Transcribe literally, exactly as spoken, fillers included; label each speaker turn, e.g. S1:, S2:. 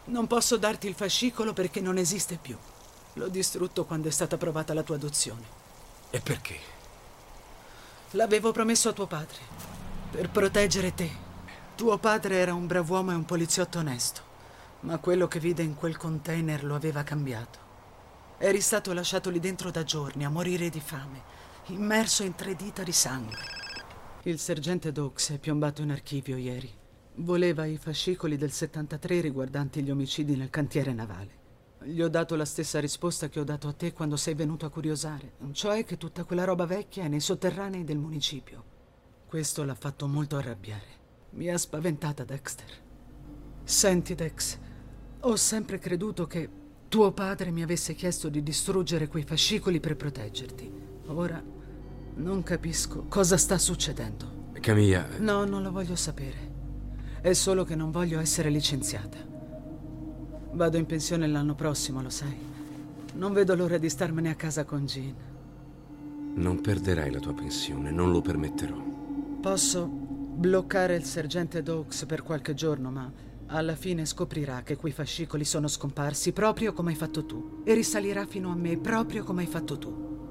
S1: Non posso darti il fascicolo perché non esiste più. L'ho distrutto quando è stata approvata la tua adozione.
S2: E perché?
S1: L'avevo promesso a tuo padre, per proteggere te. Tuo padre era un brav'uomo e un poliziotto onesto, ma quello che vide in quel container lo aveva cambiato. Eri stato lasciato lì dentro da giorni, a morire di fame, immerso in tre dita di sangue. Il sergente Doakes è piombato in archivio ieri. Voleva i fascicoli del settantatré riguardanti gli omicidi nel cantiere navale. Gli ho dato la stessa risposta che ho dato a te quando sei venuto a curiosare, cioè che tutta quella roba vecchia è nei sotterranei del municipio. Questo l'ha fatto molto arrabbiare. Mi ha spaventata, Dexter. Senti, Dex, ho sempre creduto che tuo padre mi avesse chiesto di distruggere quei fascicoli per proteggerti. Ora non capisco cosa sta succedendo.
S2: Camilla...
S1: No, non lo voglio sapere. È solo che non voglio essere licenziata. Vado in pensione l'anno prossimo, lo sai. Non vedo l'ora di starmene a casa con Jean.
S2: Non perderai la tua pensione, non lo permetterò.
S1: Posso bloccare il sergente Doakes per qualche giorno, ma alla fine scoprirà che quei fascicoli sono scomparsi proprio come hai fatto tu. E risalirà fino a me proprio come hai fatto tu.